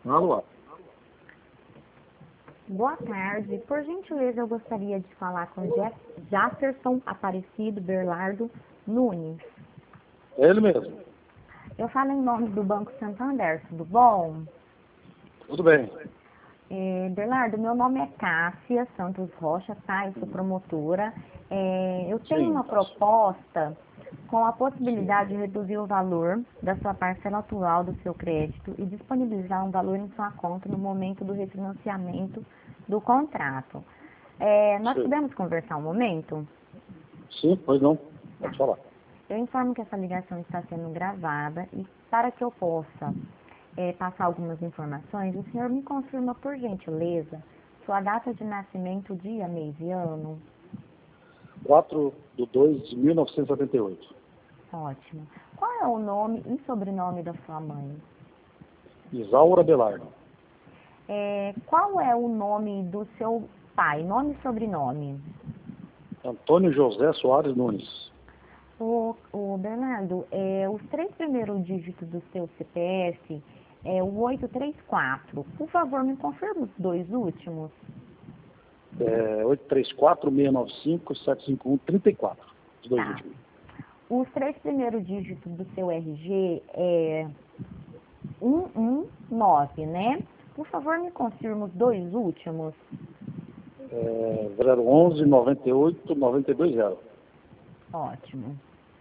Alô? Boa tarde. Por gentileza, eu gostaria de falar com Jefferson Aparecido Berlardo Nunes. É ele mesmo. Eu falo em nome do Banco Santander, tudo bom? Tudo bem. Berlardo, meu nome é Cássia Santos Rocha, tá? Eu sou promotora. Eu tenho Sim, uma proposta com a possibilidade de reduzir o valor da sua parcela atual do seu crédito e disponibilizar um valor em sua conta no momento do refinanciamento do contrato. Nós Sim. podemos conversar um momento? Sim, pois não. Tá. Pode falar. Eu informo que essa ligação está sendo gravada e para que eu possa passar algumas informações, o senhor me confirma, por gentileza, sua data de nascimento, dia, mês e ano? 4/2/1978. Ótimo. Qual é o nome e sobrenome da sua mãe? Isaura Belardo. Qual é o nome do seu pai? Nome e sobrenome? Antônio José Soares Nunes. O Bernardo, os 3 primeiros dígitos do seu CPF é o 834. Por favor, me confirme os 2 últimos. 834-695-751-34. Os dois Tá. últimos. Os 3 primeiros dígitos do seu RG é 119, né? Por favor, me confirme os 2 últimos. 011-98-920. Ótimo.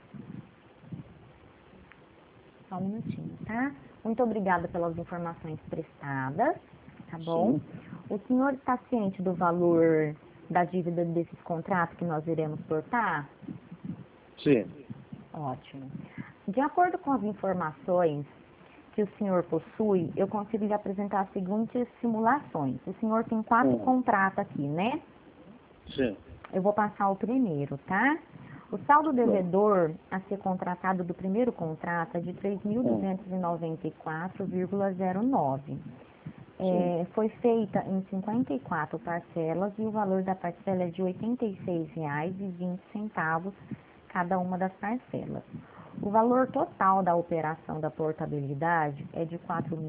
Só um minutinho, tá? Muito obrigada pelas informações prestadas, tá bom? Sim. O senhor está ciente do valor da dívida desses contratos que nós iremos portar? Sim. Ótimo. De acordo com as informações que o senhor possui, eu consigo lhe apresentar as seguintes simulações. O senhor tem 4 contratos aqui, né? Sim. Eu vou passar o primeiro, tá? O saldo devedor a ser contratado do primeiro contrato é de 3.294,09. Foi feita em 54 parcelas e o valor da parcela é de R$ 86,20 cada uma das parcelas. O valor total da operação da portabilidade é de R$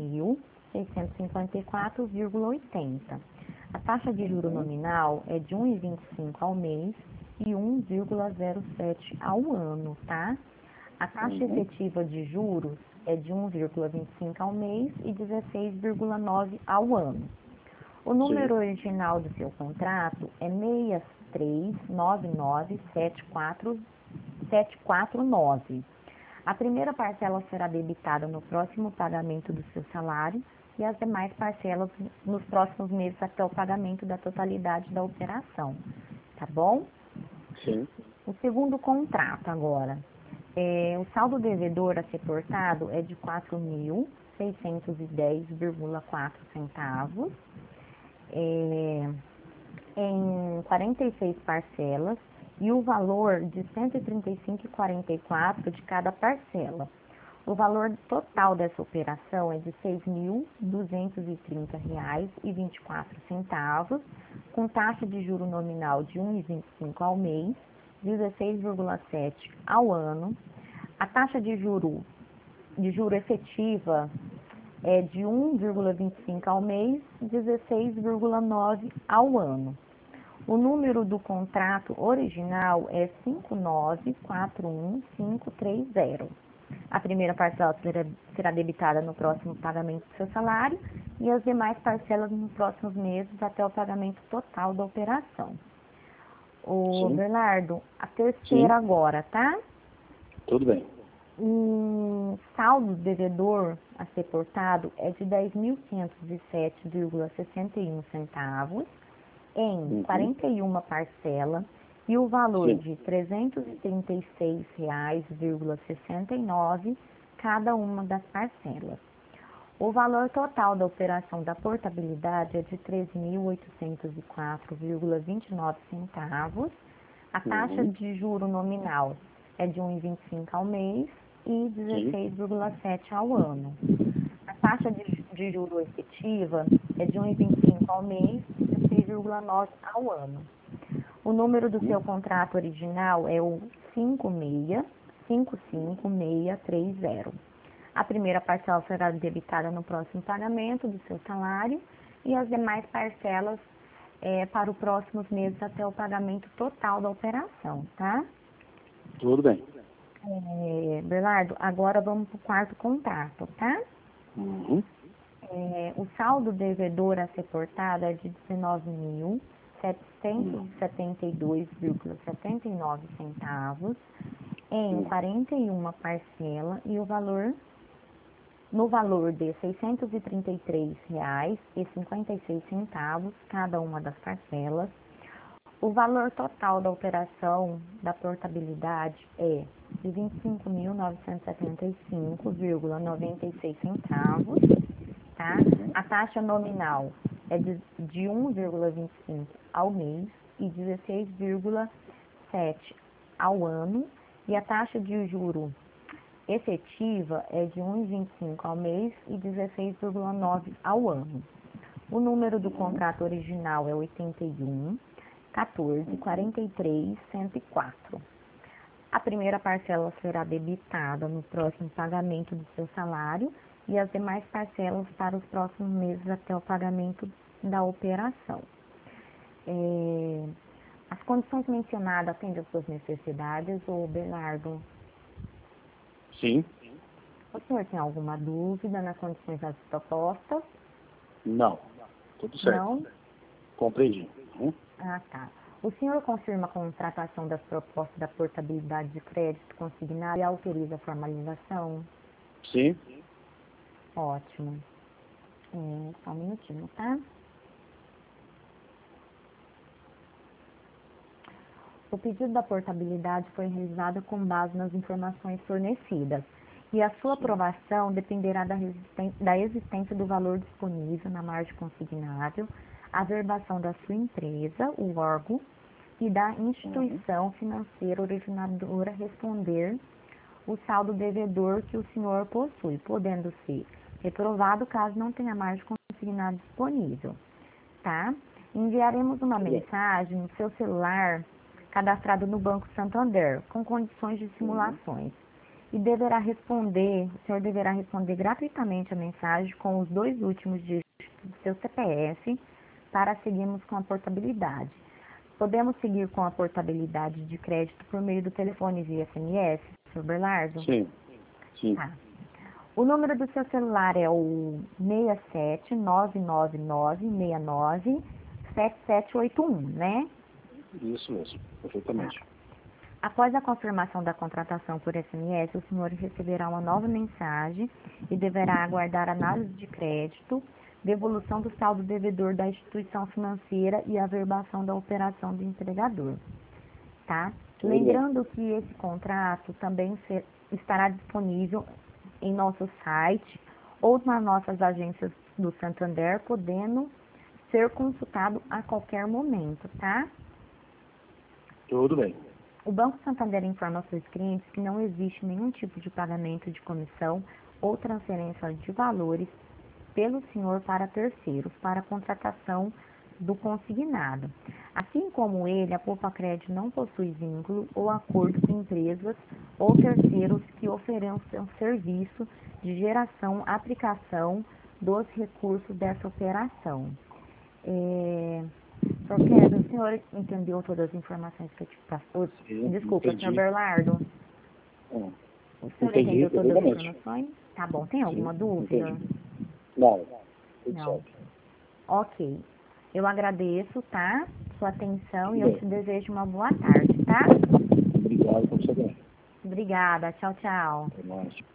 4.654,80. A taxa de juro nominal é de 1,25 ao mês e 1,07 ao ano, tá? A taxa efetiva de juros é de 1,25 ao mês e 16,9 ao ano. O número original do seu contrato é 639974749. A primeira parcela será debitada no próximo pagamento do seu salário e as demais parcelas nos próximos meses até o pagamento da totalidade da operação. Tá bom? Sim. O segundo contrato agora. O saldo devedor a ser portado é de R$ 4.610,04 em 46 parcelas e o valor de R$ 135,44 de cada parcela. O valor total dessa operação é de R$ 6.230,24, com taxa de juro nominal de 1,25 ao mês, 16,7 ao ano. A taxa de juro efetiva é de 1,25 ao mês, 16,9 ao ano. O número do contrato original é 5941530. A primeira parcela será debitada no próximo pagamento do seu salário e as demais parcelas nos próximos meses até o pagamento total da operação. Bernardo, a terceira agora, tá? Tudo bem. O saldo devedor a ser portado é de R$ 10.507,61 em 41 parcelas e o valor de R$ 336,69 cada uma das parcelas. O valor total da operação da portabilidade é de R$ 13.804,29. A taxa de juro nominal é de 1,25 ao mês e 16,7 ao ano. A taxa de juro efetiva é de 1,25 ao mês e 16,9 ao ano. O número do seu contrato original é o 5655630. A primeira parcela será debitada no próximo pagamento do seu salário e as demais parcelas para os próximos meses até o pagamento total da operação, tá? Tudo bem. Bernardo, agora vamos para o quarto contrato, tá? Uhum. O saldo devedor a ser cortado é de R$ 19.772,79 em 41 parcelas e no valor de R$ 633,56 cada uma das parcelas. O valor total da operação da portabilidade é de R$ 25.975,96, tá? A taxa nominal é de 1,25 ao mês e 16,7 ao ano, e a taxa de juro efetiva é de 1,25 ao mês e 16,9 ao ano. O número do contrato original é 81 14 43 104. A primeira parcela será debitada no próximo pagamento do seu salário e as demais parcelas para os próximos meses até o pagamento da operação. As condições mencionadas atendem às suas necessidades, ô Bernardo? Sim. O senhor tem alguma dúvida nas condições das propostas? Não. Tudo certo. Não? Compreendi. Ah, tá. O senhor confirma a contratação das propostas da portabilidade de crédito consignado e autoriza a formalização? Sim. Ótimo. Só um minutinho, tá? O pedido da portabilidade foi realizado com base nas informações fornecidas e a sua aprovação dependerá da existência do valor disponível na margem consignável, a verbação da sua empresa, o órgão, e da instituição financeira originadora responder o saldo devedor que o senhor possui, podendo ser reprovado caso não tenha margem consignada disponível, tá? Enviaremos uma mensagem no seu celular cadastrado no Banco Santander, com condições de simulações. E o senhor deverá responder gratuitamente a mensagem com os 2 últimos dígitos do seu CPF para seguirmos com a portabilidade. Podemos seguir com a portabilidade de crédito por meio do telefone via SMS, Sr. Bernardo? Sim. Sim. Tá. O número do seu celular é o 67-999-69-7781, né? Isso mesmo. Perfeitamente. Tá. Após a confirmação da contratação por SMS, o senhor receberá uma nova mensagem e deverá aguardar análise de crédito, devolução do saldo devedor da instituição financeira e averbação da operação do empregador, tá? Lembrando que esse contrato também estará disponível em nosso site ou nas nossas agências do Santander, podendo ser consultado a qualquer momento, tá? Tudo bem. O Banco Santander informa aos seus clientes que não existe nenhum tipo de pagamento de comissão ou transferência de valores pelo senhor para terceiros, para a contratação do consignado. Assim como ele, a Poupa Crédito não possui vínculo ou acordo com empresas ou terceiros que ofereçam serviço de geração, aplicação dos recursos dessa operação. O senhor entendeu todas as informações que eu te passou? Sim, Desculpa, entendi. senhor Bernardo. Hum. O senhor Entendi entendeu todas as perfeitamente. informações? Tá bom. Tem alguma Sim, dúvida? entendi. Não. Tudo Não. certo. Ok. Eu agradeço, tá? Sua atenção e Tudo eu bem. te desejo uma boa tarde, tá? Obrigado por você também. Obrigada. Tchau, tchau. Até mais.